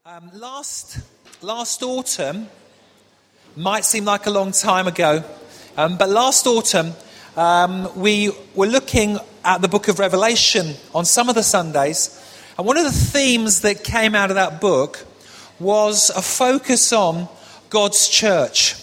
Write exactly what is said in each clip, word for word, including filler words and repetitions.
Um, last last autumn might seem like a long time ago, um, but last autumn um, we were looking at the book of Revelation on some of the Sundays, and one of the themes that came out of that book was a focus on God's church.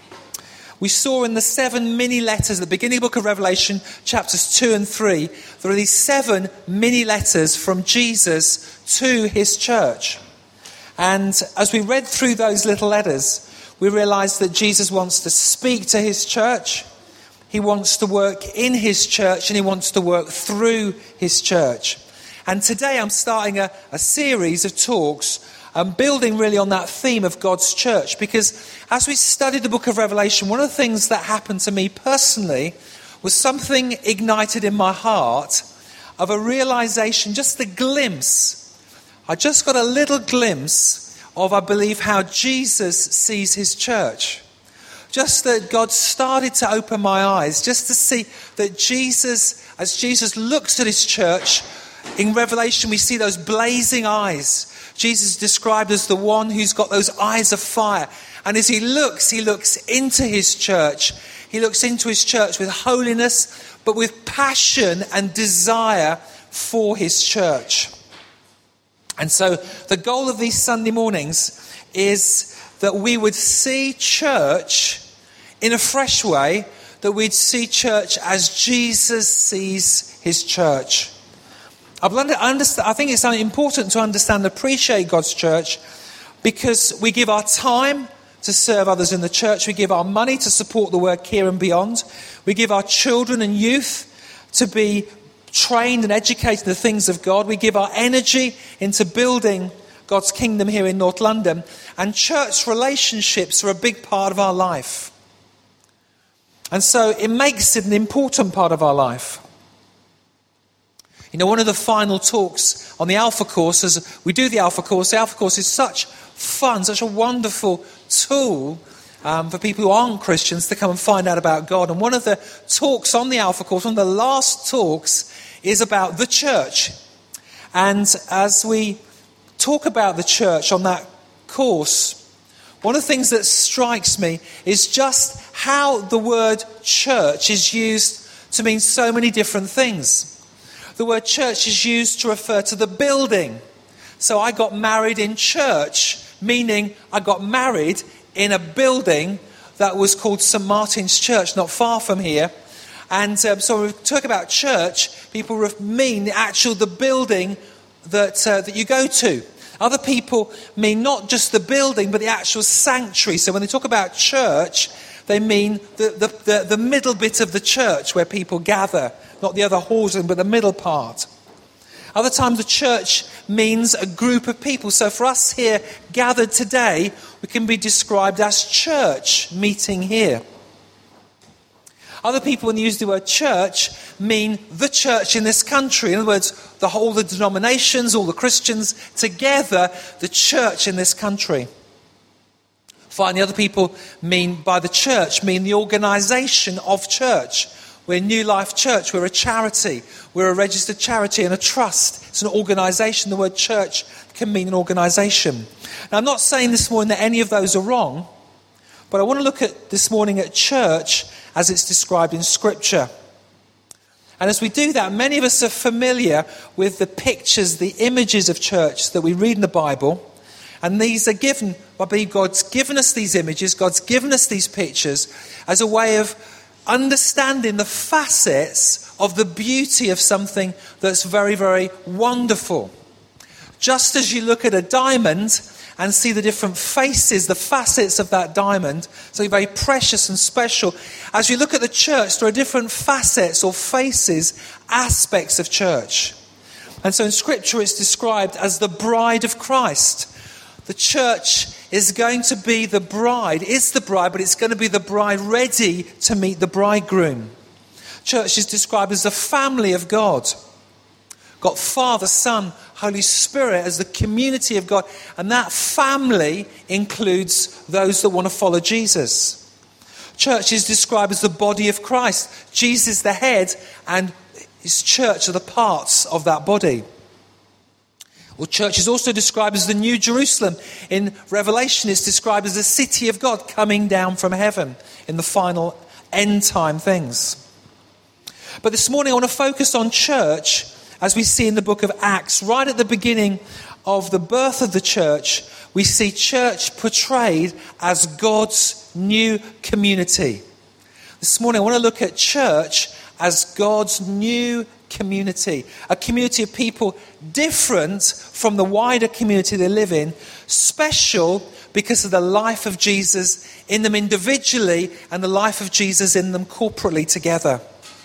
We saw in the seven mini letters at the beginning of the book of Revelation, chapters two and three, there are these seven mini letters from Jesus to his church. And as we read through those little letters, we realised that Jesus wants to speak to his church, he wants to work in his church, and he wants to work through his church. And today I'm starting a, a series of talks um, building really on that theme of God's church, because as we studied the book of Revelation, one of the things that happened to me personally was something ignited in my heart of a realisation, just a glimpse. I just got a little glimpse of, I believe, how Jesus sees his church. Just that God started to open my eyes, just to see that Jesus, as Jesus looks at his church, in Revelation we see those blazing eyes. Jesus is described as the one who's got those eyes of fire. And as he looks, he looks into his church. He looks into his church with holiness, but with passion and desire for his church. And so the goal of these Sunday mornings is that we would see church in a fresh way, that we'd see church as Jesus sees his church. I think it's important to understand and appreciate God's church because we give our time to serve others in the church. We give our money to support the work here and beyond. We give our children and youth to be trained and educated in the things of God. We give our energy into building God's kingdom here in North London. And church relationships are a big part of our life. And so it makes it an important part of our life. You know, one of the final talks on the Alpha Course, as we do the Alpha Course, the Alpha Course is such fun, such a wonderful tool um, for people who aren't Christians to come and find out about God. And one of the talks on the Alpha Course, one of the last talks, is about the church. And as we talk about the church on that course, one of the things that strikes me is just how the word church is used to mean so many different things. The word church is used to refer to the building. So I got married in church, meaning I got married in a building that was called Saint Martin's Church, not far from here. And um, so when we talk about church, people mean the actual, the building that uh, that you go to. Other people mean not just the building, but the actual sanctuary. So when they talk about church, they mean the, the, the, the middle bit of the church where people gather, not the other halls, but the middle part. Other times the church means a group of people. So for us here gathered today, we can be described as church meeting here. Other people, when they use the word church, mean the church in this country. In other words, the whole the denominations, all the Christians together, the church in this country. Finally, other people mean by the church, mean the organisation of church. We're New Life Church, we're a charity, we're a registered charity and a trust. It's an organisation. The word church can mean an organisation. Now, I'm not saying this morning that any of those are wrong, but I want to look at this morning at church as it's described in Scripture. And as we do that, many of us are familiar with the pictures, the images of church that we read in the Bible. And these are given, I believe God's given us these images, God's given us these pictures as a way of understanding the facets of the beauty of something that's very, very wonderful. Just as you look at a diamond and see the different faces, the facets of that diamond, so very precious and special. As you look at the church, there are different facets or faces, aspects of church. And so in Scripture it's described as the bride of Christ. The church is going to be the bride, is the bride, but it's going to be the bride ready to meet the bridegroom. Church is described as the family of God. Got Father, Son, Holy Spirit as the community of God. And that family includes those that want to follow Jesus. Church is described as the body of Christ. Jesus is the head and his church are the parts of that body. Well, church is also described as the New Jerusalem. In Revelation, it's described as the city of God coming down from heaven in the final end time things. But this morning I want to focus on church as we see in the book of Acts. Right at the beginning of the birth of the church, we see church portrayed as God's new community. This morning I want to look at church as God's new community. A community of people different from the wider community they live in, special because of the life of Jesus in them individually and the life of Jesus in them corporately together.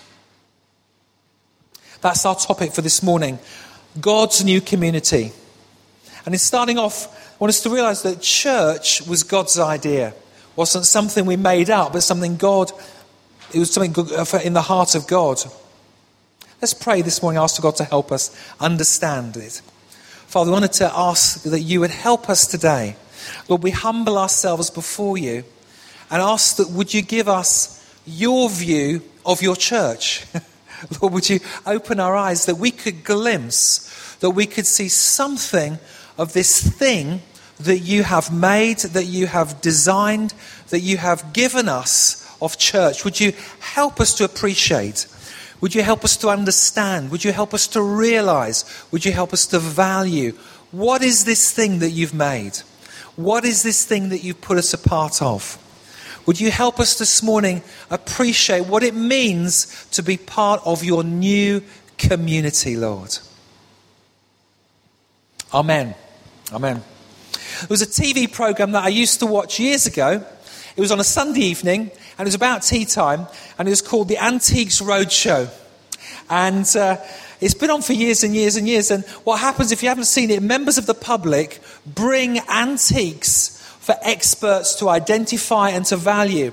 That's our topic for this morning. God's new community. And in starting off, I want us to realize that church was God's idea. It wasn't something we made up, but something God, it was something in the heart of God. Let's pray this morning, ask God to help us understand it. Father, we wanted to ask that you would help us today. Lord, we humble ourselves before you and ask that would you give us your view of your church? Lord, would you open our eyes that we could glimpse, that we could see something of this thing that you have made, that you have designed, that you have given us of church. Would you help us to appreciate? Would you help us to understand? Would you help us to realize? Would you help us to value? What is this thing that you've made? What is this thing that you've put us a part of? Would you help us this morning appreciate what it means to be part of your new community, Lord? Amen. Amen. There was a T V program that I used to watch years ago. It was on a Sunday evening, and it was about tea time, and it was called The Antiques Roadshow. And uh, it's been on for years and years and years. And what happens, if you haven't seen it, members of the public bring antiques for experts to identify and to value.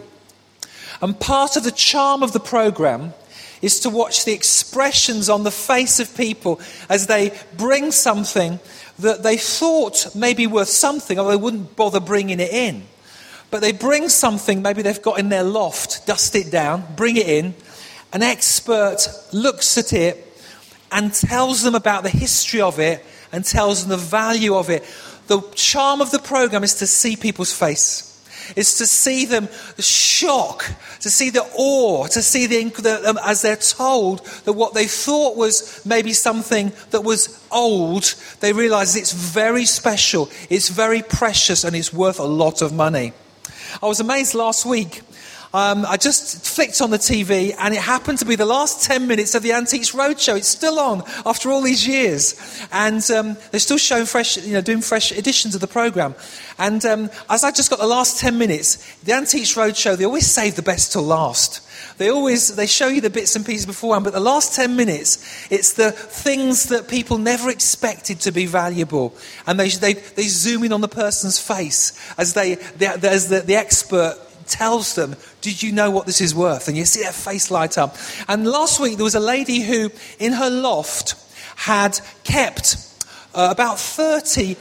And part of the charm of the program is to watch the expressions on the face of people as they bring something that they thought may be worth something, or they wouldn't bother bringing it in. But they bring something maybe they've got in their loft, dust it down, bring it in. An expert looks at it and tells them about the history of it and tells them the value of it. The charm of the program is to see people's face. It's to see them, the shock, to see the awe, to see the, the um, as they're told that what they thought was maybe something that was old, they realise it's very special, it's very precious, and it's worth a lot of money. I was amazed last week. Um, I just flicked on the T V and it happened to be the last ten minutes of the Antiques Roadshow. It's still on after all these years. And um, they're still showing fresh, you know, doing fresh editions of the programme. And um, as I just got the last ten minutes, the Antiques Roadshow, they always save the best till last. They always, they show you the bits and pieces beforehand, but the last ten minutes, it's the things that people never expected to be valuable. And they they, they zoom in on the person's face as they, they as the, the expert tells them, did you know what this is worth? And you see their face light up. And last week there was a lady who in her loft had kept uh, about thirty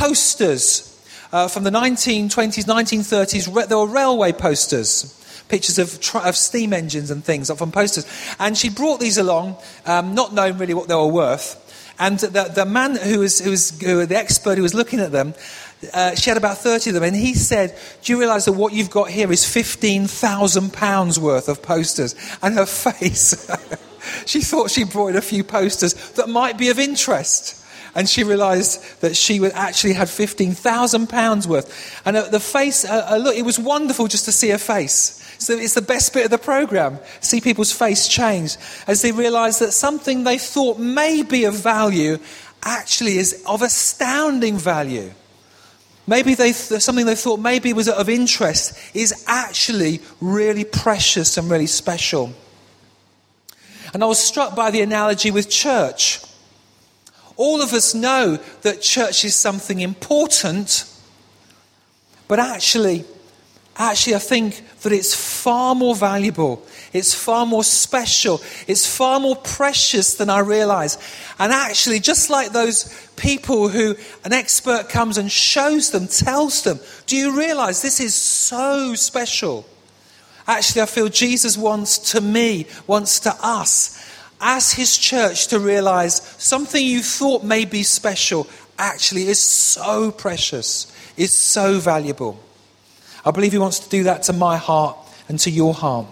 posters uh, from the nineteen twenties, nineteen thirties. There were railway posters, pictures of, tra- of steam engines and things from posters. And she brought these along, um, not knowing really what they were worth. And the, the man who was, who was who, the expert who was looking at them, Uh, she had about thirty of them, and he said, do you realise that what you've got here is fifteen thousand pounds worth of posters? And her face, she thought she brought in a few posters that might be of interest. And she realised that she would actually had fifteen thousand pounds worth. And uh, the face, uh, uh, look, it was wonderful just to see her face. So it's the best bit of the programme, see people's face change as they realise that something they thought may be of value actually is of astounding value. Maybe they th- something they thought maybe was of interest is actually really precious and really special. And I was struck by the analogy with church. All of us know that church is something important, but actually, actually I think that it's far more valuable. It's far more special. It's far more precious than I realise. And actually, just like those people who an expert comes and shows them, tells them, do you realise this is so special? Actually, I feel Jesus wants to me, wants to us, as his church, to realise something you thought may be special actually is so precious, is so valuable. I believe he wants to do that to my heart and to your heart.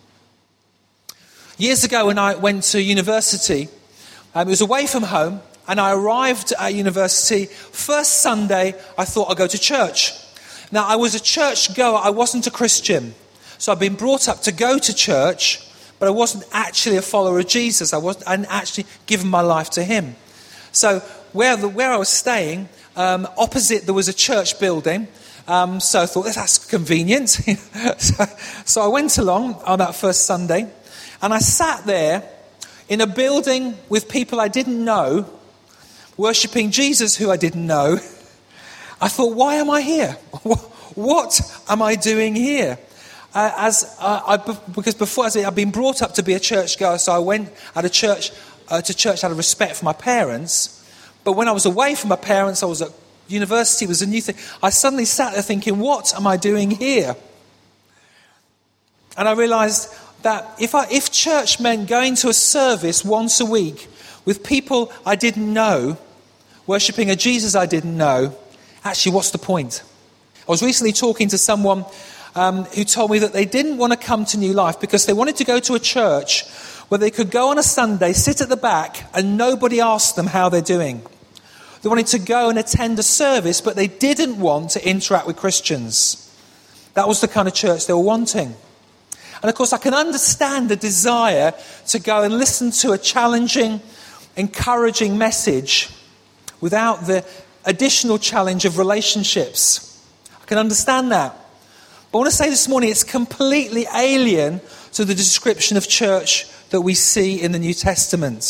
Years ago when I went to university, um, it was away from home, and I arrived at university. First Sunday, I thought I'd go to church. Now, I was a church goer, I wasn't a Christian. So I'd been brought up to go to church, but I wasn't actually a follower of Jesus. I wasn't I hadn't actually given my life to him. So where the, where I was staying, um, opposite there was a church building. Um, so I thought, that's convenient. so, so I went along on that first Sunday, and I sat there in a building with people I didn't know, worshipping Jesus who I didn't know. I thought, why am I here? What am I doing here? Uh, as uh, I, because before I said, I'd been brought up to be a churchgoer, so I went at a church uh, to church out of respect for my parents. But when I was away from my parents, I was at university. It was a new thing. I suddenly sat there thinking, what am I doing here? And I realised that if I, if church meant going to a service once a week with people I didn't know, worshipping a Jesus I didn't know, actually, what's the point? I was recently talking to someone um, who told me that they didn't want to come to New Life because they wanted to go to a church where they could go on a Sunday, sit at the back, and nobody asked them how they're doing. They wanted to go and attend a service, but they didn't want to interact with Christians. That was the kind of church they were wanting. And of course, I can understand the desire to go and listen to a challenging, encouraging message without the additional challenge of relationships. I can understand that. But I want to say this morning, it's completely alien to the description of church that we see in the New Testament.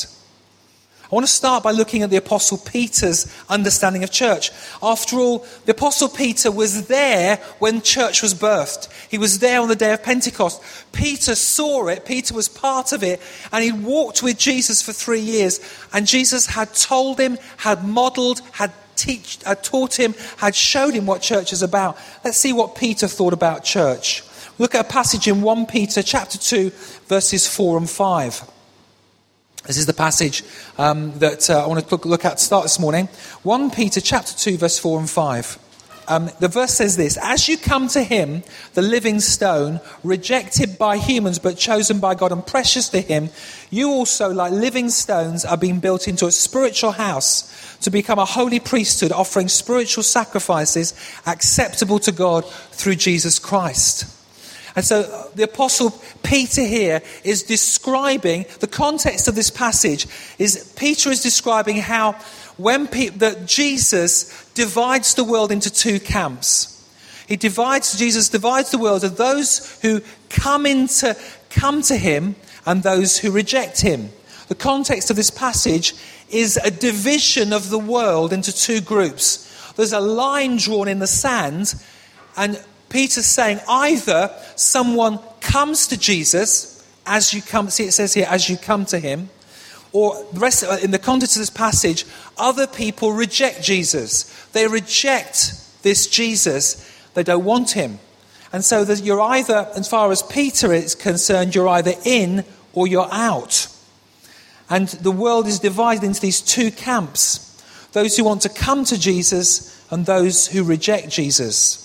I want to start by looking at the Apostle Peter's understanding of church. After all, the Apostle Peter was there when church was birthed. He was there on the day of Pentecost. Peter saw it. Peter was part of it. And he walked with Jesus for three years. And Jesus had told him, had modelled, had teach, had taught him, had showed him what church is about. Let's see what Peter thought about church. Look at a passage in First Peter chapter two, verses four and five. This is the passage um, that uh, I want to look, look at to start this morning. First Peter chapter two, verse four and five. Um, the verse says this: as you come to him, the living stone, rejected by humans but chosen by God and precious to him, you also, like living stones, are being built into a spiritual house to become a holy priesthood, offering spiritual sacrifices acceptable to God through Jesus Christ. And so the Apostle Peter here is describing, the context of this passage is Peter is describing how when pe- that Jesus divides the world into two camps. He divides, Jesus divides the world of those who come into, come to him and those who reject him. The context of this passage is a division of the world into two groups. There's a line drawn in the sand, and Peter's saying either someone comes to Jesus as you come, see it says here, as you come to him, or the rest, in the context of this passage, other people reject Jesus. They reject this Jesus. They don't want him. And so that you're either, as far as Peter is concerned, you're either in or you're out. And the world is divided into these two camps. Those who want to come to Jesus and those who reject Jesus.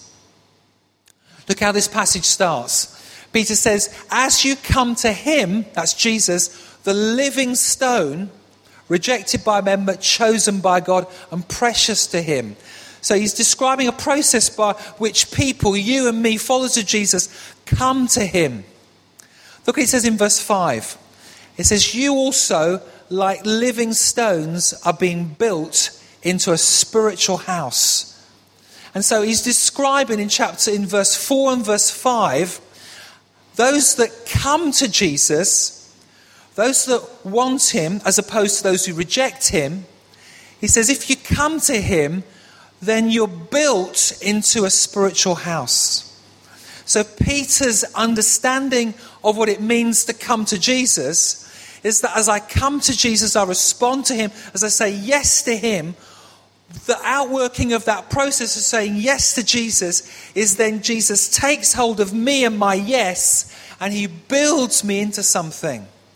Look how this passage starts. Peter says, as you come to him, that's Jesus, the living stone, rejected by men but chosen by God and precious to him. So he's describing a process by which people, you and me, followers of Jesus, come to him. Look what he says in verse five. It says, you also, like living stones, are being built into a spiritual house. And so he's describing in chapter, in verse four and verse five, those that come to Jesus, those that want him, as opposed to those who reject him. He says, if you come to him, then you're built into a spiritual house. So Peter's understanding of what it means to come to Jesus is that as I come to Jesus, I respond to him, as I say yes to him. The outworking of that process of saying yes to Jesus is then Jesus takes hold of me and my yes, and he builds me into something.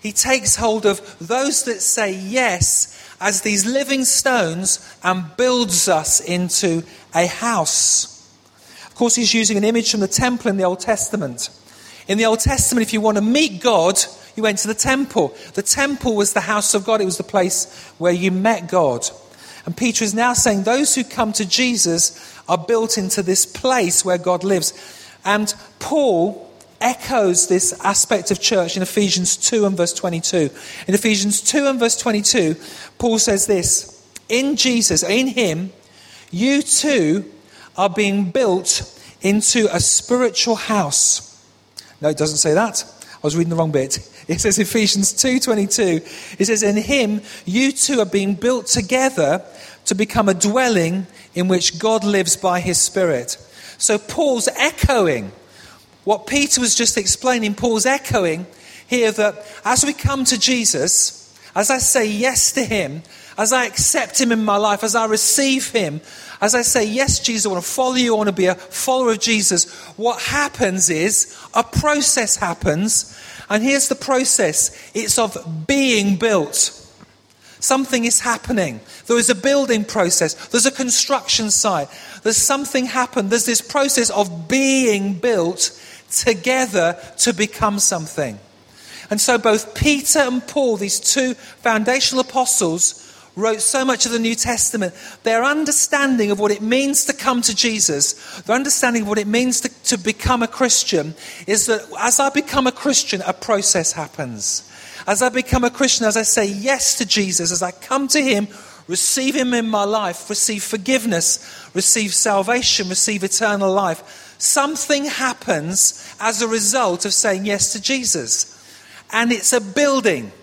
He takes hold of those that say yes as these living stones and builds us into a house. Of course, he's using an image from the temple in the Old Testament. In the Old Testament, if you want to meet God, you went to the temple. The temple was the house of God. It was the place where you met God. And Peter is now saying those who come to Jesus are built into this place where God lives. And Paul echoes this aspect of church in Ephesians two and verse twenty-two. In Ephesians two and verse twenty-two, Paul says this: in Jesus, in him, you too are being built into a spiritual house. No, it doesn't say that. I was reading the wrong bit. It says Ephesians two twenty-two. It says, in him, you two are being built together to become a dwelling in which God lives by his Spirit. So Paul's echoing what Peter was just explaining. Paul's echoing here that as we come to Jesus, as I say yes to him, as I accept him in my life, as I receive him, as I say, yes, Jesus, I want to follow you, I want to be a follower of Jesus, what happens is a process happens. And here's the process. It's of being built. Something is happening. There is a building process. There's a construction site. There's something happened. There's this process of being built together to become something. And so both Peter and Paul, these two foundational apostles, wrote so much of the New Testament. Their understanding of what it means to come to Jesus, their understanding of what it means to, to become a Christian, is that as I become a Christian, a process happens. As I become a Christian, as I say yes to Jesus, as I come to him, receive him in my life, receive forgiveness, receive salvation, receive eternal life, something happens as a result of saying yes to Jesus. And it's a building.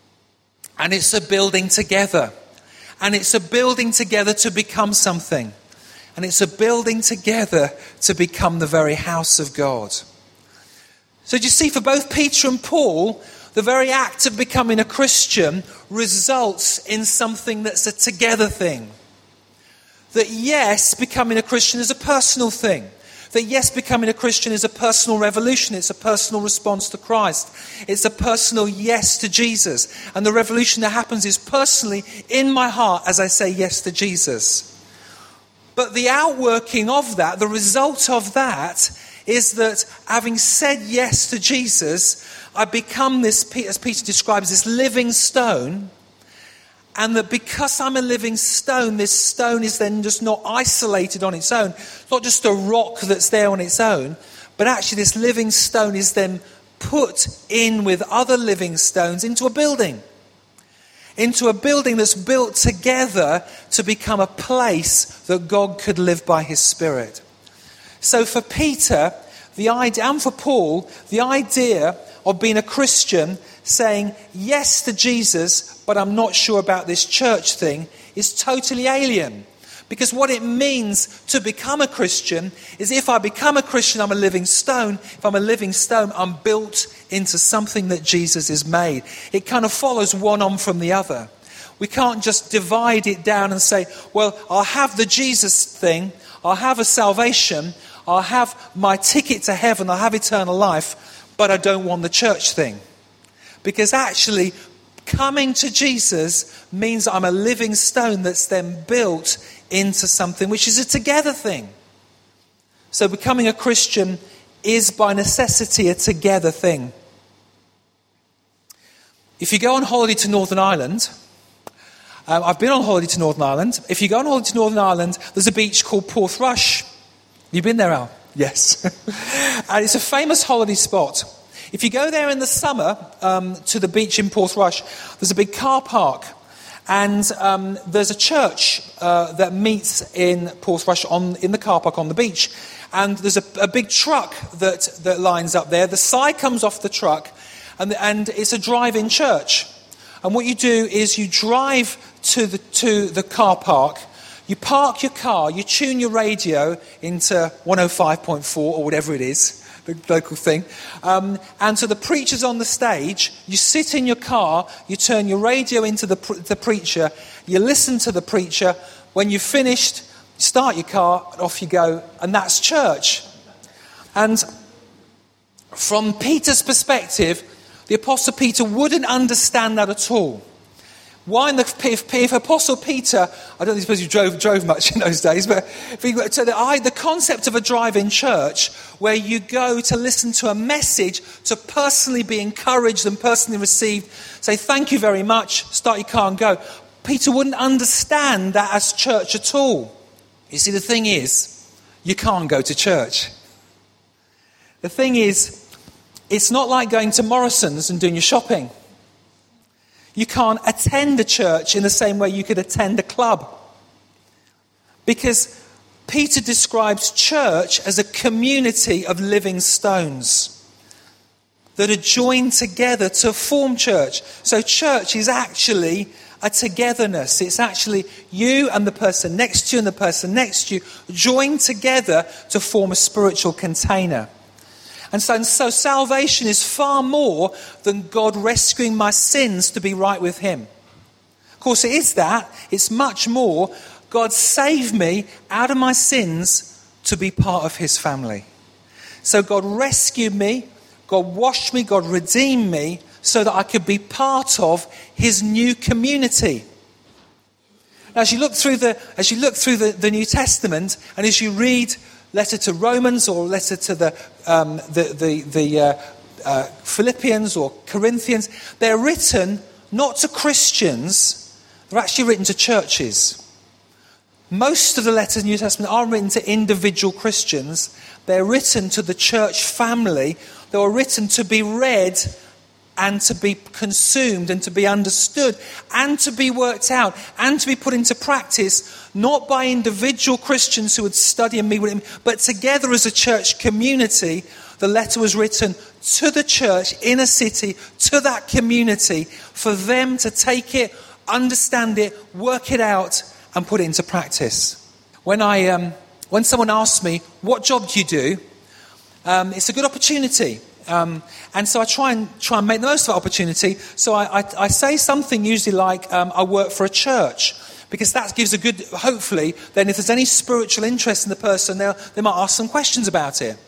And it's a building together. And it's a building together to become something. And it's a building together to become the very house of God. So do you see, for both Peter and Paul, the very act of becoming a Christian results in something that's a together thing. That yes, becoming a Christian is a personal thing. That yes, becoming a Christian is a personal revolution. It's a personal response to Christ. It's a personal yes to Jesus. And the revolution that happens is personally in my heart as I say yes to Jesus. But the outworking of that, the result of that, is that having said yes to Jesus, I become this, as Peter describes, this living stone. And that because I'm a living stone, this stone is then just not isolated on its own. It's not just a rock that's there on its own, but actually this living stone is then put in with other living stones into a building. Into a building that's built together to become a place that God could live by his Spirit. So for Peter, the idea, and for Paul, the idea of being a Christian, saying yes to Jesus, but I'm not sure about this church thing, is totally alien. Because what it means to become a Christian is if I become a Christian, I'm a living stone. If I'm a living stone, I'm built into something that Jesus has made. It kind of follows one on from the other. We can't just divide it down and say, well, I'll have the Jesus thing, I'll have a salvation, I'll have my ticket to heaven, I'll have eternal life, but I don't want the church thing. Because actually, coming to Jesus means I'm a living stone that's then built into something which is a together thing. So becoming a Christian is by necessity a together thing. If you go on holiday to Northern Ireland, um, I've been on holiday to Northern Ireland. If you go on holiday to Northern Ireland, there's a beach called Portrush. You've been there, Al? Yes. And it's a famous holiday spot. If you go there in the summer um, to the beach in Portrush, there's a big car park. And um, there's a church uh, that meets in Portrush on, in the car park on the beach. And there's a, a big truck that, that lines up there. The side comes off the truck, and, and it's a drive-in church. And what you do is you drive to the, to the car park, you park your car, you tune your radio into one oh five point four or whatever it is, the local thing. Um, and so the preacher's on the stage, you sit in your car, you turn your radio into the, the preacher, you listen to the preacher. When you've finished, you start your car, and off you go, and that's church. And from Peter's perspective, the Apostle Peter wouldn't understand that at all. Why in the, if, if Apostle Peter, I don't suppose you drove drove much in those days, but if he, so the, I, the concept of a drive-in church where you go to listen to a message, to personally be encouraged and personally received, say thank you very much, start your car and go. Peter wouldn't understand that as church at all. You see, the thing is, you can't go to church. The thing is, it's not like going to Morrison's and doing your shopping. You can't attend a church in the same way you could attend a club. Because Peter describes church as a community of living stones that are joined together to form church. So church is actually a togetherness. It's actually you and the person next to you and the person next to you joined together to form a spiritual container. And so, and so salvation is far more than God rescuing my sins to be right with him. Of course it is that. It's much more. God saved me out of my sins to be part of his family. So God rescued me, God washed me, God redeemed me so that I could be part of his new community. Now as you look through the, as you look through the, the New Testament and as you read letter to Romans or letter to the um, the the, the uh, uh, Philippians or Corinthians, they're written not to Christians, they're actually written to churches. Most of the letters in the New Testament aren't written to individual Christians, they're written to the church family. They were written to be read and to be consumed and to be understood and to be worked out and to be put into practice, not by individual Christians who would study and meet with him, but together as a church community. The letter was written to the church in a city, to that community, for them to take it, understand it, work it out and put it into practice. When I, um, when someone asks me, what job do you do? Um, it's a good opportunity. Um, and so I try and try and make the most of that opportunity. So I, I, I say something usually like, um, I work for a church, because that gives a good, hopefully, then if there's any spiritual interest in the person, they might ask some questions about it.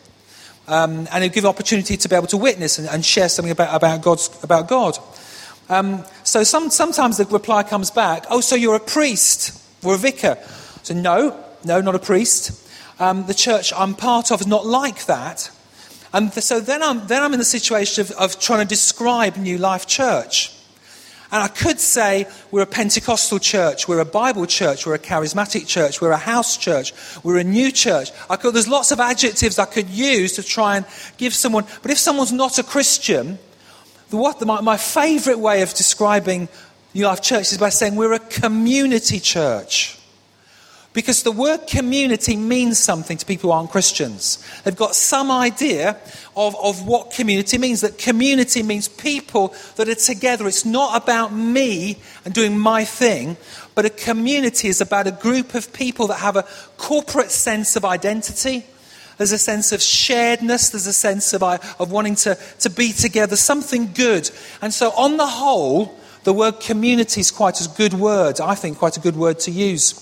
Um, and it'll give opportunity to be able to witness and, and share something about, about, God's, about God. Um, so some, sometimes the reply comes back, oh, so you're a priest or a vicar? So no, no, not a priest. Um, the church I'm part of is not like that. And so then I'm then I'm in the situation of, of trying to describe New Life Church. And I could say we're a Pentecostal church, we're a Bible church, we're a charismatic church, we're a house church, we're a new church. I could, there's lots of adjectives I could use to try and give someone. But if someone's not a Christian, the, what, the, my, my favourite way of describing New Life Church is by saying we're a community church. Because the word community means something to people who aren't Christians. They've got some idea of, of what community means. That community means people that are together. It's not about me and doing my thing, but a community is about a group of people that have a corporate sense of identity. There's a sense of sharedness. There's a sense of, of wanting to, to be together, something good. And so on the whole, the word community is quite a good word. I think quite a good word to use.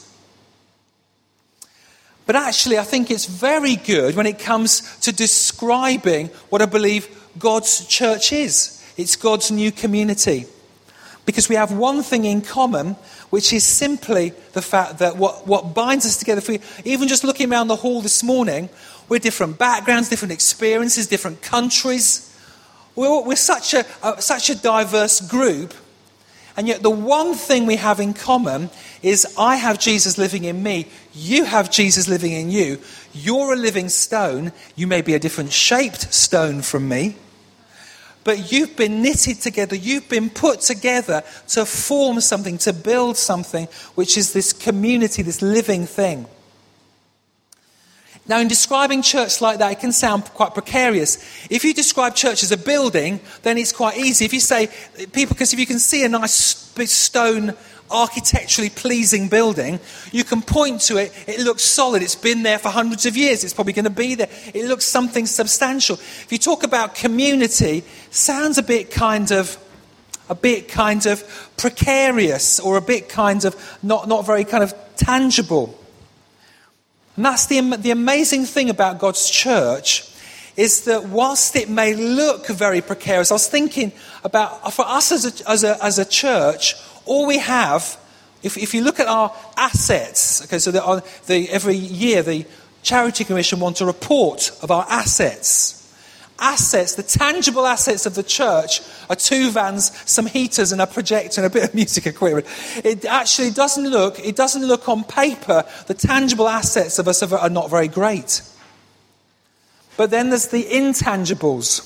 But actually, I think it's very good when it comes to describing what I believe God's church is. It's God's new community. Because we have one thing in common, which is simply the fact that what, what binds us together, for even just looking around the hall this morning, we're different backgrounds, different experiences, different countries. We're, we're such a, a such a diverse group. And yet the one thing we have in common is I have Jesus living in me. You have Jesus living in you. You're a living stone. You may be a different shaped stone from me. But you've been knitted together. You've been put together to form something, to build something, which is this community, this living thing. Now, in describing church like that, it can sound quite precarious. If you describe church as a building, then it's quite easy. If you say, people, because if you can see a nice big stone, architecturally pleasing building, you can point to it, it looks solid, it's been there for hundreds of years, it's probably going to be there, it looks something substantial. If you talk about community, sounds a bit kind of, a bit kind of precarious, or a bit kind of not, not very kind of tangible. And that's the, the amazing thing about God's church, is that whilst it may look very precarious, I was thinking about, for us as a, as a, as a church, all we have, if, if you look at our assets, okay, so the, the, every year the Charity Commission wants a report of our assets. Assets, the tangible assets of the church are two vans, some heaters and a projector and a bit of music equipment. It actually doesn't look, it doesn't look on paper, the tangible assets of us are not very great. But then there's the intangibles.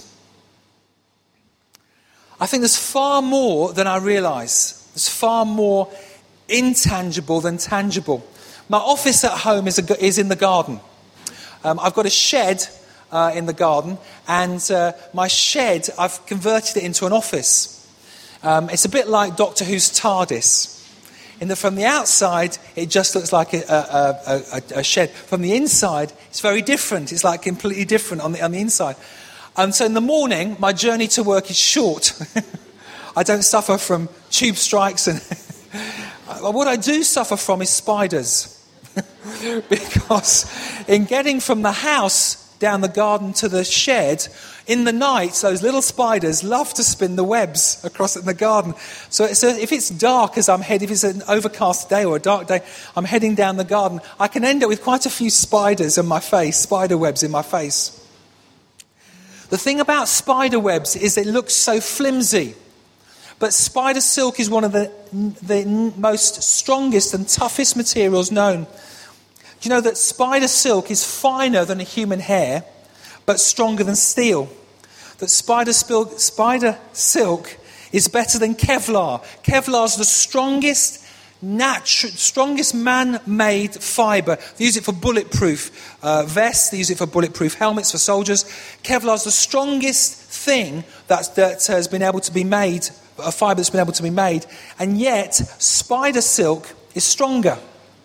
I think there's far more than I realise. There's far more intangible than tangible. My office at home is, a, is in the garden. Um, I've got a shed uh, in the garden, and uh, my shed, I've converted it into an office. Um, it's a bit like Doctor Who's TARDIS. In the, from the outside, it just looks like a, a, a, a shed. From the inside, it's very different. It's like completely different on the, on the inside. And so in the morning, my journey to work is short. I don't suffer from tube strikes. And what I do suffer from is spiders. Because in getting from the house down the garden to the shed, in the night, those little spiders love to spin the webs across in the garden. So it's a, if it's dark as I'm heading, if it's an overcast day or a dark day, I'm heading down the garden, I can end up with quite a few spiders in my face, spider webs in my face. The thing about spider webs is it looks so flimsy. But spider silk is one of the, the most strongest and toughest materials known. Do you know that spider silk is finer than a human hair, but stronger than steel? That spider, spil- spider silk is better than Kevlar. Kevlar is the strongest, natu- strongest man-made fibre. They use it for bulletproof uh, vests. They use it for bulletproof helmets for soldiers. Kevlar is the strongest thing that, that has been able to be made, a fibre that's been able to be made. And yet, spider silk is stronger.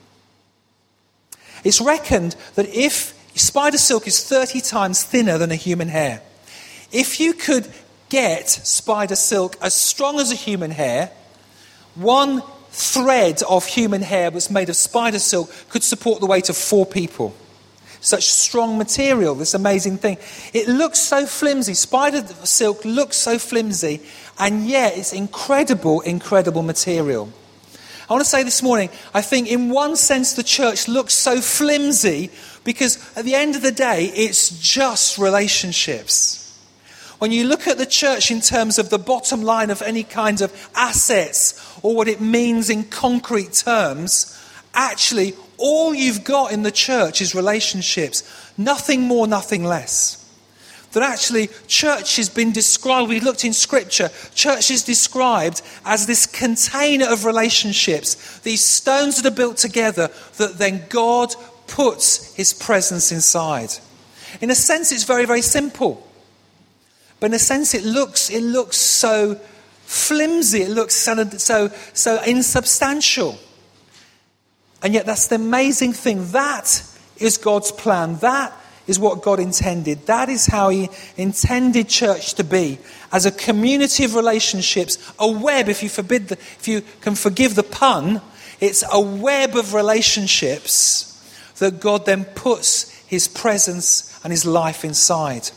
It's reckoned that if spider silk is thirty times thinner than a human hair, if you could get spider silk as strong as a human hair, one thread of human hair that's made of spider silk could support the weight of four people. Such strong material, this amazing thing. It looks so flimsy. Spider silk looks so flimsy, and yet it's incredible, incredible material. I want to say this morning, I think in one sense the church looks so flimsy because at the end of the day, it's just relationships. When you look at the church in terms of the bottom line of any kind of assets or what it means in concrete terms, actually all you've got in the church is relationships. Nothing more, nothing less. That actually church has been described, we looked in scripture, church is described as this container of relationships, these stones that are built together that then God puts his presence inside. In a sense it's very, very simple. But in a sense it looks it looks so flimsy, it looks so, so, so insubstantial. And yet that's the amazing thing. That is God's plan. That is what God intended. That is how he intended church to be, as a community of relationships, a web, if you forbid the, if you can forgive the pun, it's a web of relationships that God then puts his presence and his life inside.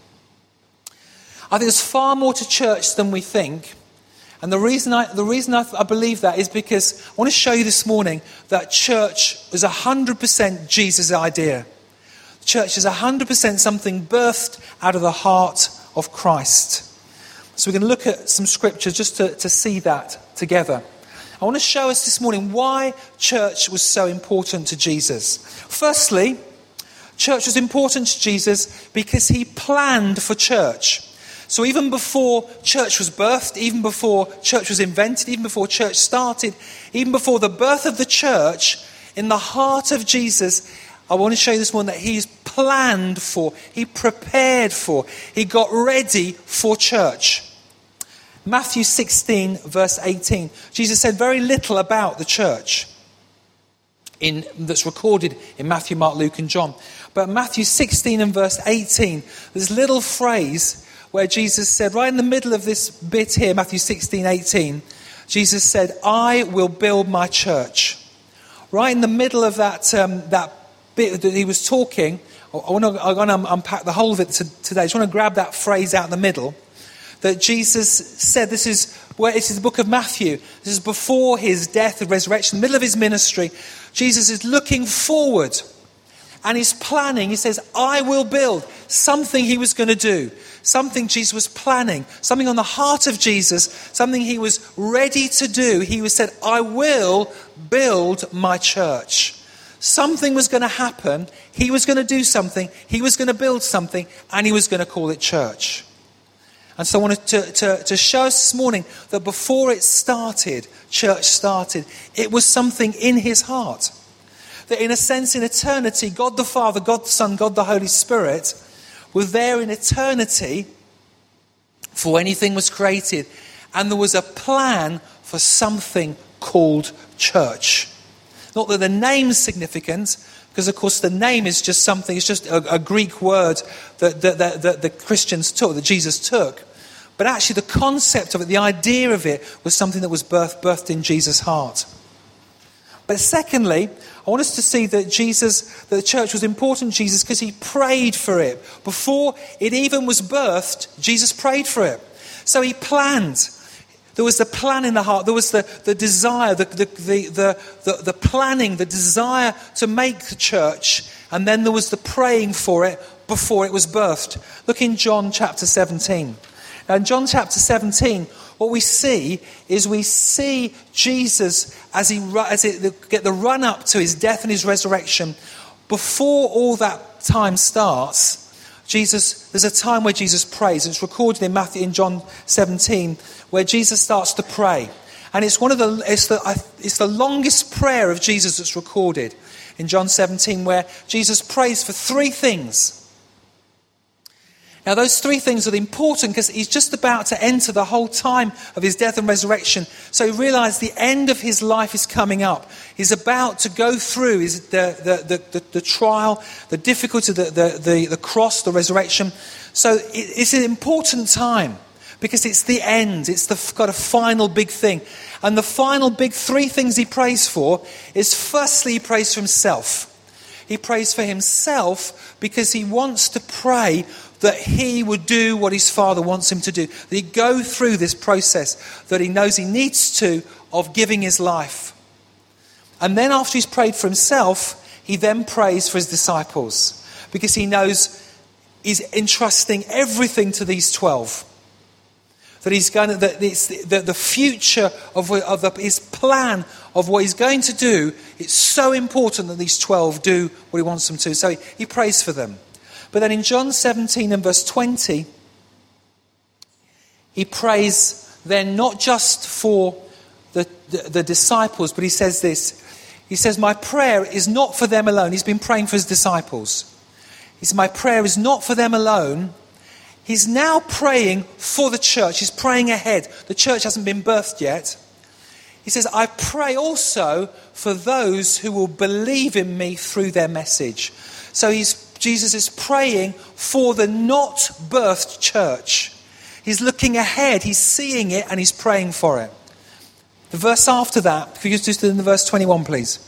I think there's far more to church than we think. And the reason I, the reason I, I believe that is because I want to show you this morning that church is one hundred percent Jesus' idea. Church is one hundred percent something birthed out of the heart of Christ. So we're going to look at some scriptures just to, to see that together. I want to show us this morning why church was so important to Jesus. Firstly, church was important to Jesus because he planned for church. So even before church was birthed, even before church was invented, even before church started, even before the birth of the church, in the heart of Jesus, I want to show you this morning that he's planned for, he prepared for, he got ready for church. Matthew sixteen, verse eighteen. Jesus said very little about the church in, that's recorded in Matthew, Mark, Luke and John. But Matthew sixteen and verse eighteen, there's a little phrase where Jesus said, right in the middle of this bit here, Matthew sixteen, eighteen, Jesus said, I will build my church. Right in the middle of that um, that bit that he was talking, I want to, I want to unpack the whole of it today. I just want to grab that phrase out in the middle that Jesus said. This is where this is the book of Matthew. This is before his death and resurrection, the middle of his ministry. Jesus is looking forward and he's planning. He says, I will build something he was going to do. Something Jesus was planning. Something on the heart of Jesus. Something he was ready to do. He was said, I will build my church. Something was going to happen. He was going to do something. He was going to build something. And he was going to call it church. And so I wanted to, to, to show us this morning that before it started, church started, it was something in his heart. That in a sense, in eternity, God the Father, God the Son, God the Holy Spirit were there in eternity before anything was created. And there was a plan for something called church. Not that the name's significant, because of course the name is just something, it's just a, a Greek word that, that, that, that the Christians took, that Jesus took. But actually the concept of it, the idea of it, was something that was birthed, birthed in Jesus' heart. But secondly, I want us to see that Jesus, that the church was important to Jesus because he prayed for it. Before it even was birthed, Jesus prayed for it. So he planned. There was the plan in the heart. There was the, the desire, the, the, the, the, the, the planning, the desire to make the church. And then there was the praying for it before it was birthed. Look in John chapter seventeen. Now in John chapter seventeen, what we see is we see Jesus as he as it get the run up to his death and his resurrection. Before all that time starts, Jesus, there's a time where Jesus prays. It's recorded in Matthew, in John seventeen, where Jesus starts to pray, and it's one of the it's the it's the longest prayer of Jesus that's recorded in John seventeen, where Jesus prays for three things. Now, those three things are important because he's just about to enter the whole time of his death and resurrection. So he realized the end of his life is coming up. He's about to go through his, the, the, the, the, the trial, the difficulty, the, the, the, the cross, the resurrection. So it, it's an important time because it's the end. It's the, got a final big thing. And the final big three things he prays for is, firstly, he prays for himself. He prays for himself because he wants to pray that he would do what his Father wants him to do. That he'd go through this process that he knows he needs to of giving his life. And then after he's prayed for himself, he then prays for his disciples. Because he knows he's entrusting everything to these twelve. That he's going to, that it's the, the, the future of, of the, his plan of what he's going to do, it's so important that these twelve do what he wants them to. So he, he prays for them. But then in John seventeen and verse twenty, he prays then not just for the, the, the disciples, but he says this. He says, my prayer is not for them alone. He's been praying for his disciples. He said, my prayer is not for them alone. He's now praying for the church. He's praying ahead. The church hasn't been birthed yet. He says, I pray also for those who will believe in me through their message. So he's Jesus is praying for the not birthed church. He's looking ahead, he's seeing it, and he's praying for it. The verse after that, if you could just do in the verse twenty-one, please.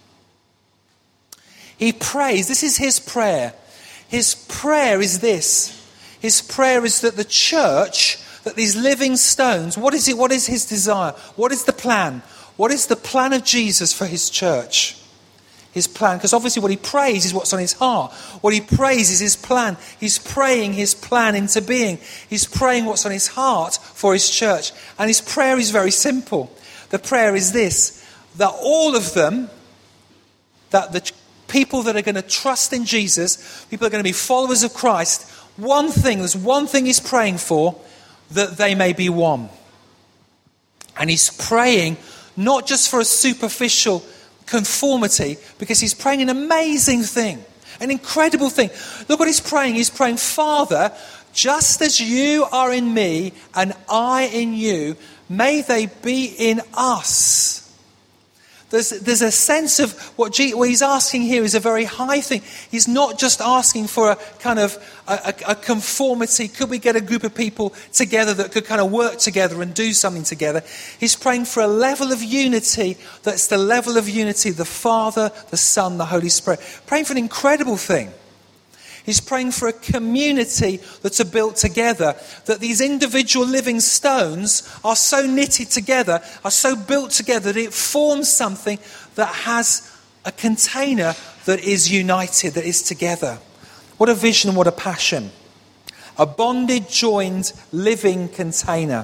He prays, this is his prayer. His prayer is this. His prayer is that the church, that these living stones, what is it? What is his desire? What is the plan? What is the plan of Jesus for his church? His plan, because obviously what he prays is what's on his heart. What he prays is his plan. He's praying his plan into being. He's praying what's on his heart for his church. And his prayer is very simple. The prayer is this, that all of them, that the people that are going to trust in Jesus, people that are going to be followers of Christ, one thing, there's one thing he's praying for, that they may be one. And he's praying not just for a superficial conformity, because he's praying an amazing thing, an incredible thing. Look what he's praying. He's praying, Father, just as you are in me and I in you, may they be in us. There's, there's a sense of what, G, what he's asking here is a very high thing. He's not just asking for a kind of a, a, a conformity. Could we get a group of people together that could kind of work together and do something together? He's praying for a level of unity that's the level of unity, the Father, the Son, the Holy Spirit. Praying for an incredible thing. He's praying for a community that are built together, that these individual living stones are so knitted together, are so built together that it forms something that has a container that is united, that is together. What a vision, what a passion. A bonded, joined, living container.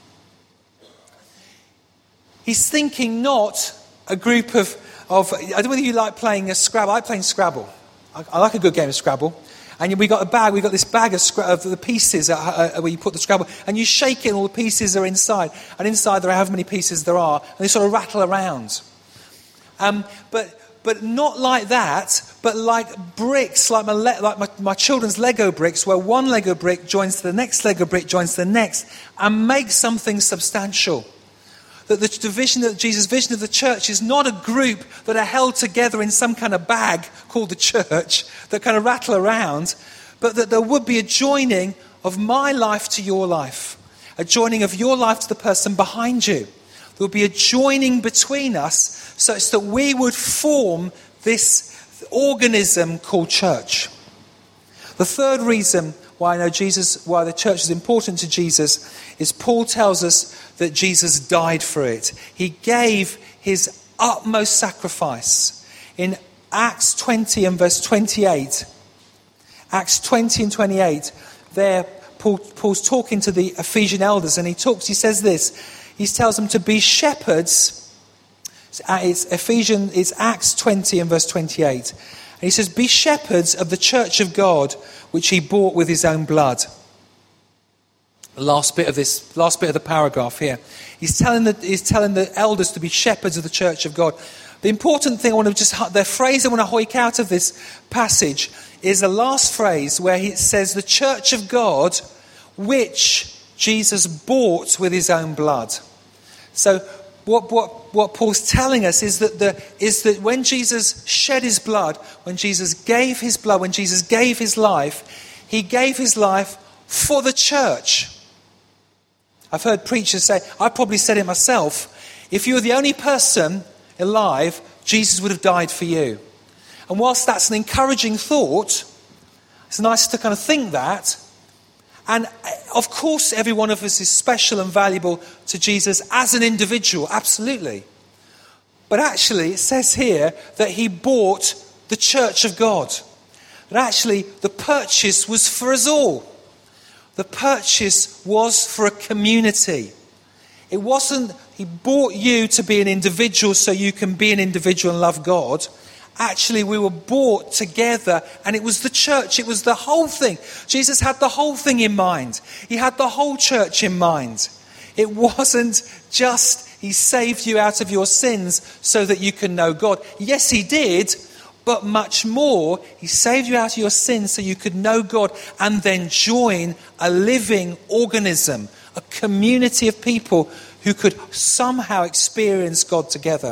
He's thinking not a group of, of I don't know whether you like playing a Scrabble. I like playing Scrabble. I, I like a good game of Scrabble. And we got a bag, we got this bag of, scra- of the pieces uh, uh, where you put the Scrabble, and you shake it and all the pieces are inside. And inside there are however many pieces there are, and they sort of rattle around. Um, but but not like that, but like bricks, like my le- like my, my children's Lego bricks, where one Lego brick joins to the next Lego brick, joins to the next, and makes something substantial. That the, the vision, that Jesus' vision of the church is not a group that are held together in some kind of bag called the church that kind of rattle around, but that there would be a joining of my life to your life, a joining of your life to the person behind you. There would be a joining between us such that we would form this organism called church. The third reason why I know Jesus, why the church is important to Jesus, is Paul tells us that Jesus died for it. He gave his utmost sacrifice. In Acts twenty and verse twenty-eight, Acts twenty and twenty-eight, there Paul, Paul's talking to the Ephesian elders, and he talks, he says this, he tells them to be shepherds. It's Ephesians, it's Acts twenty and verse twenty-eight. And he says, be shepherds of the church of God, which he bought with his own blood. The last bit of this, last bit of the paragraph here. He's telling the, he's telling the elders to be shepherds of the church of God. The important thing I want to just, the phrase I want to hoik out of this passage is the last phrase where he says the church of God, which Jesus bought with his own blood. So what, what, what Paul's telling us is that, the, is that when Jesus shed his blood, when Jesus gave his blood, when Jesus gave his life, he gave his life for the church. I've heard preachers say, I probably said it myself, if you were the only person alive, Jesus would have died for you. And whilst that's an encouraging thought, it's nice to kind of think that. And of course, every one of us is special and valuable to Jesus as an individual, absolutely. But actually, it says here that he bought the church of God. That actually, the purchase was for us all. The purchase was for a community. It wasn't, he bought you to be an individual so you can be an individual and love God. Actually, we were bought together, and it was the church. It was the whole thing. Jesus had the whole thing in mind. He had the whole church in mind. It wasn't just he saved you out of your sins so that you can know God. Yes, he did, but much more. He saved you out of your sins so you could know God and then join a living organism, a community of people who could somehow experience God together.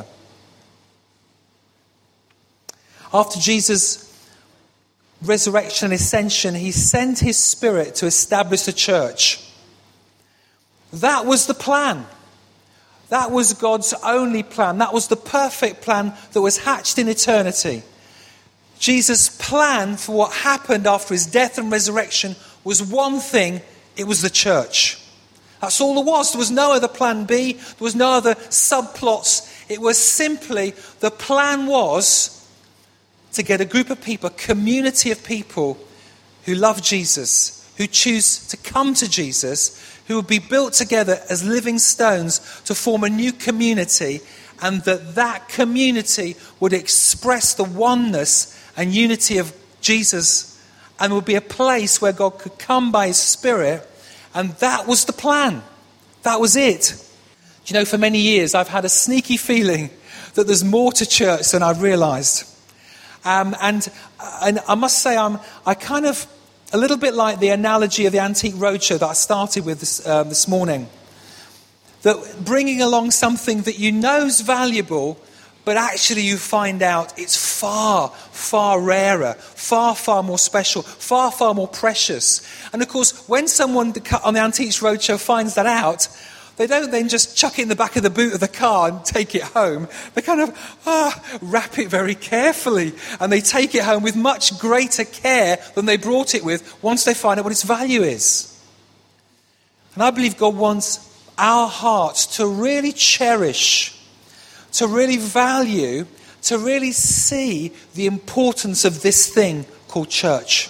After Jesus' resurrection and ascension, he sent his Spirit to establish the church. That was the plan. That was God's only plan. That was the perfect plan that was hatched in eternity. Jesus' plan for what happened after his death and resurrection was one thing. It was the church. That's all there was. There was no other plan B. There was no other subplots. It was simply, the plan was to get a group of people, a community of people who love Jesus, who choose to come to Jesus, who would be built together as living stones to form a new community, and that that community would express the oneness and unity of Jesus, and would be a place where God could come by his Spirit. And that was the plan. That was it. Do you know, for many years I've had a sneaky feeling that there's more to church than I've realised. Um, and, and I must say, I'm I kind of a little bit like the analogy of the Antique Roadshow that I started with this, uh, this morning. That bringing along something that you know is valuable, but actually you find out it's far, far rarer, far, far more special, far, far more precious. And of course, when someone on the Antiques Roadshow finds that out, They don't then just chuck it in the back of the boot of the car and take it home. They kind of ah, wrap it very carefully, and they take it home with much greater care than they brought it with once they find out what its value is. And I believe God wants our hearts to really cherish, to really value, to really see the importance of this thing called church.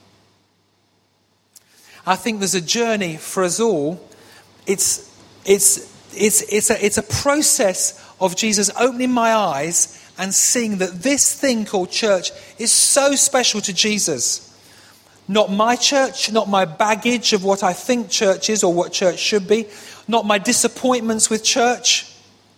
I think there's a journey for us all. It's it's it's it's a it's a process of Jesus opening my eyes and seeing that this thing called church is so special to Jesus. Not my church, not my baggage of what I think church is or what church should be, not my disappointments with church.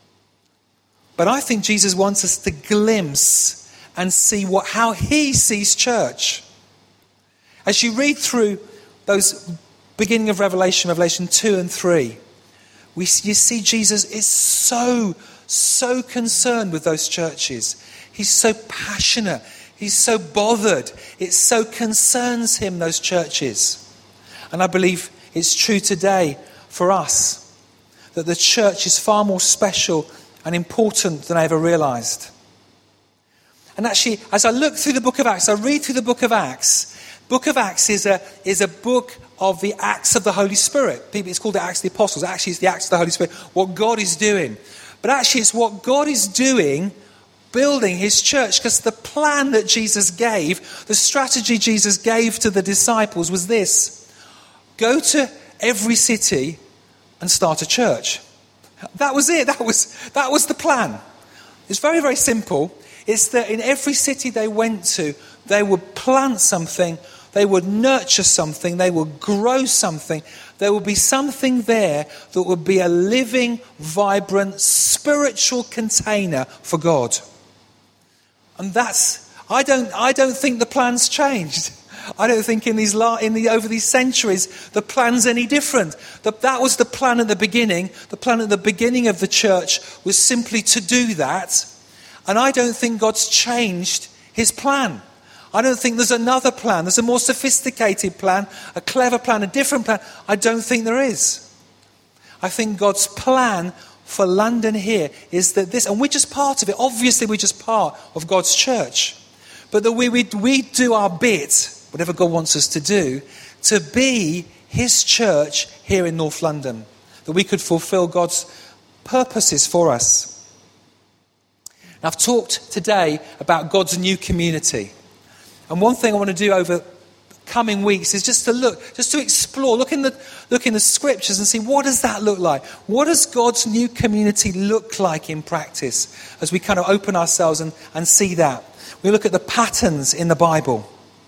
But I think Jesus wants us to glimpse and see what how he sees church. As you read through those beginning of Revelation, Revelation two and three, we you see Jesus is so, so concerned with those churches. He's so passionate. He's so bothered. It so concerns him, those churches. And I believe it's true today for us that the church is far more special and important than I ever realised. And actually, as I look through the book of Acts, I read through the book of Acts. Book of Acts is a is a book of the acts of the Holy Spirit. People, it's called the Acts of the Apostles. Actually, it's the acts of the Holy Spirit. What God is doing. But actually, it's what God is doing, building his church. Because the plan that Jesus gave, the strategy Jesus gave to the disciples was this. Go to every city and start a church. That was it. That was, that was the plan. It's very, very simple. It's that in every city they went to, they would plant something, they would nurture something, they would grow something. There would be something there that would be a living, vibrant, spiritual container for God. And that's, I don't, I don't think the plan's changed. I don't think in these in the over these centuries the plan's any different. That that was the plan at the beginning. The plan at the beginning of the church was simply to do that. And I don't think God's changed his plan. I don't think there's another plan. There's a more sophisticated plan, a clever plan, a different plan. I don't think there is. I think God's plan for London here is that this, and we're just part of it. Obviously, we're just part of God's church. But that we, we, we do our bit, whatever God wants us to do, to be his church here in North London. That we could fulfill God's purposes for us. Now, I've talked today about God's new community. And one thing I want to do over coming weeks is just to look, just to explore, look in the look in the scriptures and see what does that look like? What does God's new community look like in practice as we kind of open ourselves and, and see that? We look at the patterns in the Bible.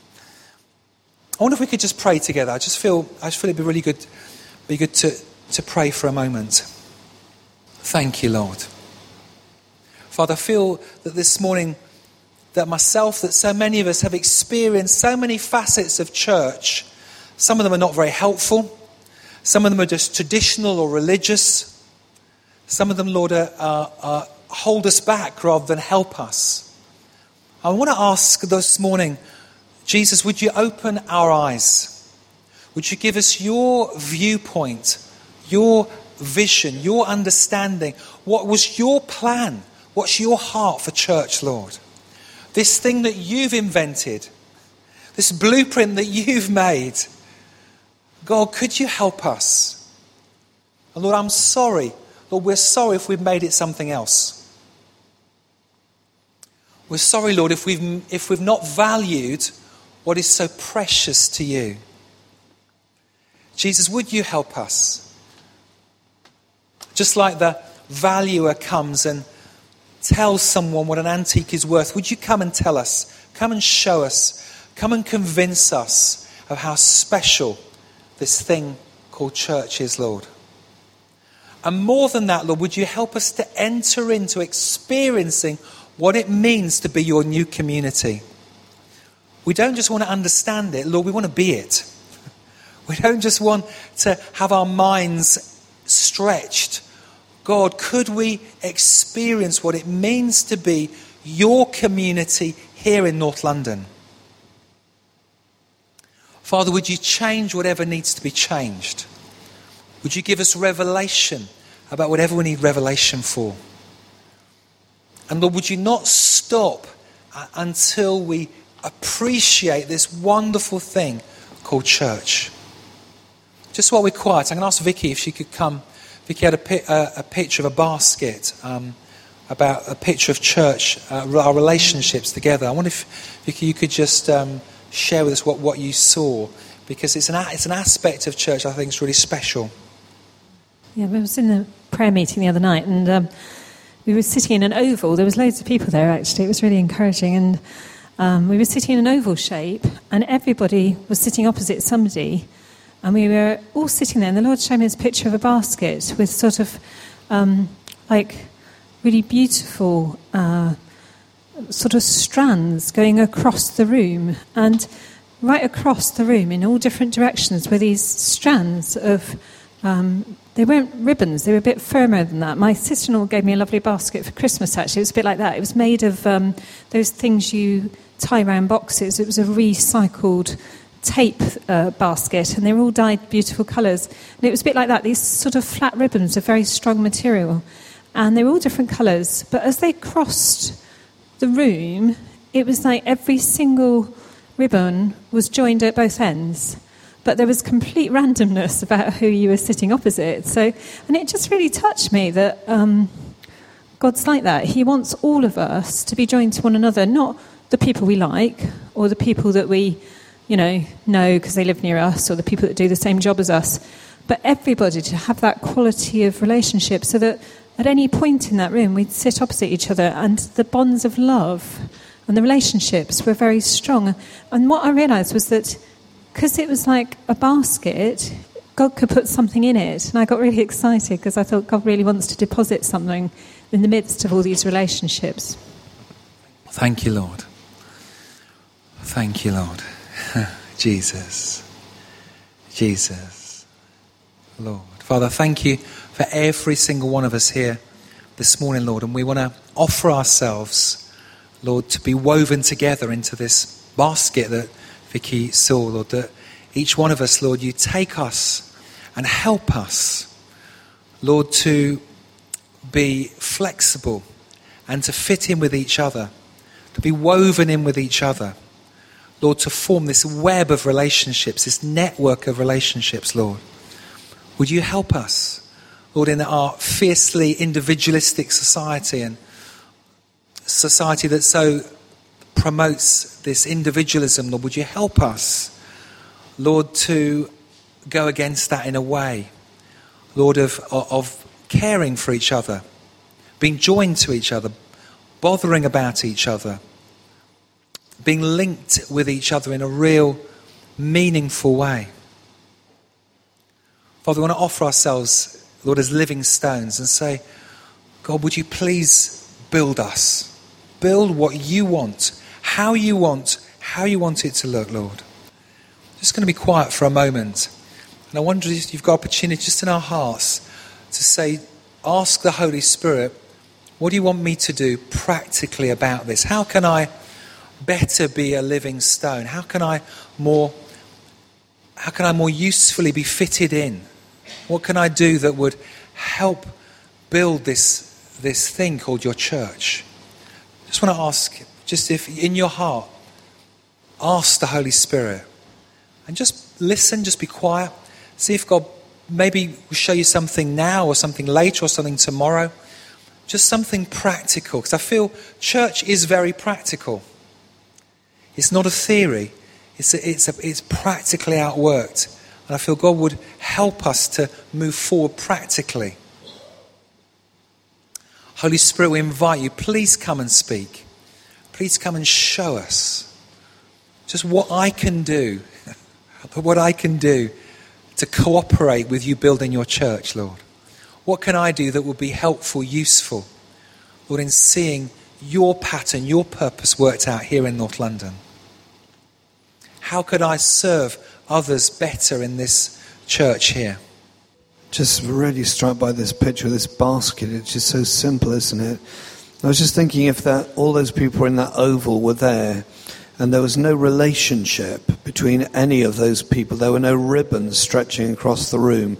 I wonder if we could just pray together. I just feel I just feel it'd be really good, be good to, to pray for a moment. Thank you, Lord. Father, I feel that this morning that myself, that so many of us have experienced so many facets of church. Some of them are not very helpful. Some of them are just traditional or religious. Some of them, Lord, are, are, are hold us back rather than help us. I want to ask this morning, Jesus, would you open our eyes? Would you give us your viewpoint, your vision, your understanding? What was your plan? What's your heart for church, Lord? This thing that you've invented, this blueprint that you've made. God, could you help us? And Lord, I'm sorry. Lord, we're sorry if we've made it something else. We're sorry, Lord, if we've, if we've not valued what is so precious to you. Jesus, would you help us? Just like the valuer comes and tells someone what an antique is worth, would you come and tell us? Come and show us. Come and convince us of how special this thing called church is, Lord. And more than that, Lord, would you help us to enter into experiencing what it means to be your new community? We don't just want to understand it, Lord, we want to be it. We don't just want to have our minds stretched. God, could we experience what it means to be your community here in North London? Father, would you change whatever needs to be changed? Would you give us revelation about whatever we need revelation for? And Lord, would you not stop uh, until we appreciate this wonderful thing called church? Just while we're quiet, I'm going to ask Vicky if she could come. Vicky had a, pi- uh, a picture of a basket um, about a picture of church, uh, our relationships together. I wonder if, Vicky, you could just um, share with us what, what you saw, because it's an, it's an aspect of church I think is really special. Yeah, I was in the prayer meeting the other night, and um, we were sitting in an oval. There was loads of people there, actually. It was really encouraging. And um, we were sitting in an oval shape, and everybody was sitting opposite somebody. And we were all sitting there, and the Lord showed me this picture of a basket with sort of, um, like, really beautiful uh, sort of strands going across the room. And right across the room, in all different directions, were these strands of... Um, they weren't ribbons, they were a bit firmer than that. My sister-in-law gave me a lovely basket for Christmas, actually. It was a bit like that. It was made of um, those things you tie around boxes. It was a recycled tape uh, basket, and they were all dyed beautiful colours. And it was a bit like that, these sort of flat ribbons of very strong material. And they were all different colours. But as they crossed the room, it was like every single ribbon was joined at both ends. But there was complete randomness about who you were sitting opposite. So, and it just really touched me that um, God's like that. He wants all of us to be joined to one another, not the people we like or the people that we, you know, know because they live near us, or the people that do the same job as us, but everybody to have that quality of relationship, so that at any point in that room we'd sit opposite each other, and the bonds of love and the relationships were very strong. And what I realised was that because it was like a basket, God could put something in it. And I got really excited because I thought God really wants to deposit something in the midst of all these relationships. Thank you, Lord. Thank you, Lord. Jesus. Jesus. Lord. Father, thank you for every single one of us here this morning, Lord. And we want to offer ourselves, Lord, to be woven together into this basket that Vicky saw, Lord, that each one of us, Lord, you take us and help us, Lord, to be flexible and to fit in with each other, to be woven in with each other, Lord, to form this web of relationships, this network of relationships, Lord. Would you help us, Lord, in our fiercely individualistic society and society that so promotes this individualism, Lord, would you help us, Lord, to go against that in a way, Lord, of, of caring for each other, being joined to each other, bothering about each other, being linked with each other in a real, meaningful way. Father, we want to offer ourselves, Lord, as living stones and say, God, would you please build us? Build what you want, how you want, how you want it to look, Lord. Just going to be quiet for a moment. And I wonder if you've got opportunity just in our hearts to say, ask the Holy Spirit, what do you want me to do practically about this? How can I better be a living stone? How can I more, how can I more usefully be fitted in? What can I do that would help build this, this thing called your church? I just want to ask, just if in your heart, ask the Holy Spirit and just listen, just be quiet. See if God maybe will show you something now or something later or something tomorrow. Just something practical, because I feel church is very practical. It's not a theory. It's a, it's a, it's practically outworked. And I feel God would help us to move forward practically. Holy Spirit, we invite you, please come and speak. Please come and show us just what I can do, what I can do to cooperate with you building your church, Lord. What can I do that will be helpful, useful, Lord, in seeing your pattern, your purpose worked out here in North London? How could I serve others better in this church here? Just really struck by this picture of this basket. It's just so simple, isn't it? I was just thinking if that all those people in that oval were there and there was no relationship between any of those people, there were no ribbons stretching across the room,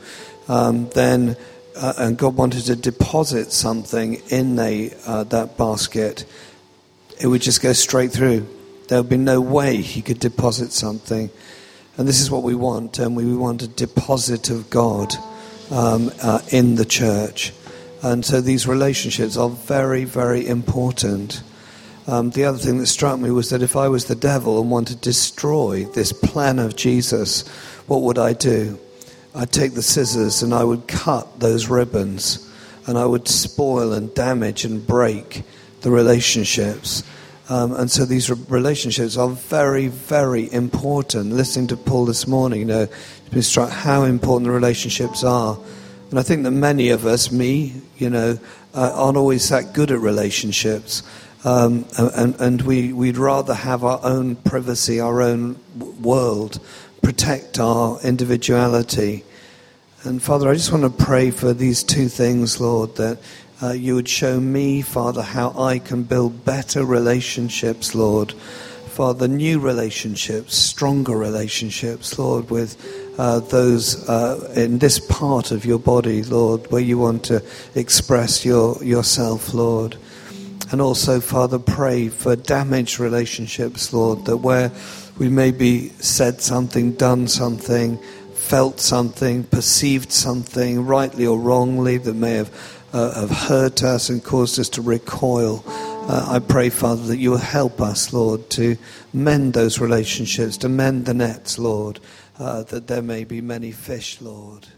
um, then uh, and God wanted to deposit something in the, uh, that basket, it would just go straight through. There would be no way he could deposit something. And this is what we want, and we want a deposit of God um, uh, in the church. And so these relationships are very, very important. Um, the other thing that struck me was that if I was the devil and wanted to destroy this plan of Jesus, what would I do? I'd take the scissors and I would cut those ribbons, and I would spoil and damage and break the relationships. Um, and so these re- relationships are very, very important. Listening to Paul this morning, you know, it's been struck how important the relationships are. And I think that many of us, me, you know, uh, aren't always that good at relationships. Um, and, and we, we'd rather have our own privacy, our own w- world, protect our individuality. And Father, I just want to pray for these two things, Lord, that uh, you would show me, Father, how I can build better relationships, Lord. Father, new relationships, stronger relationships, Lord, with uh, those uh, in this part of your body, Lord, where you want to express your yourself, Lord. And also, Father, pray for damaged relationships, Lord, that where we maybe said something, done something, felt something, perceived something, rightly or wrongly, that may have, uh, have hurt us and caused us to recoil. Uh, I pray, Father, that you will help us, Lord, to mend those relationships, to mend the nets, Lord, uh, that there may be many fish, Lord.